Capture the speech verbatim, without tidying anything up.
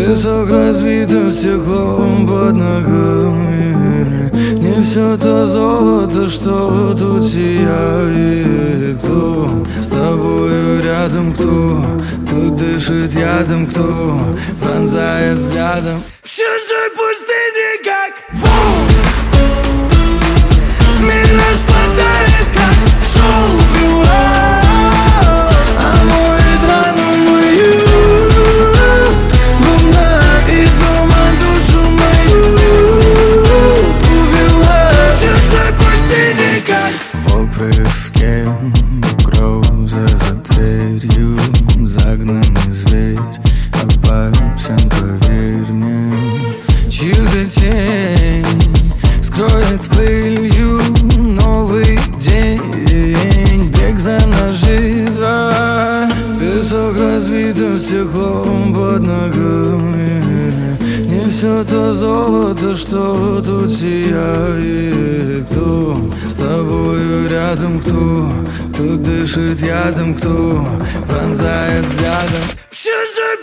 Песок разбитым стеклом под ногами. Не все то золото, что тут сияет. Кто с тобою рядом, кто тут дышит ядом, кто пронзает взглядом в чужой пустыне, как волк. Мир распадает, как шелк. А мой драну мою луна из дома душу мою увела в чужой пустыне, как волк в рывке. Угроза за дверью, загнанный зверь. Опасен, поверь мне. Чью-то тень скроет пылью новый день. Бег за наживо. Песок разбитым стеклом под ногами. Не все то золото, что тут сияет. Кто с тобою рядом, кто тут дышит ядом, кто пронзает взглядом в чужой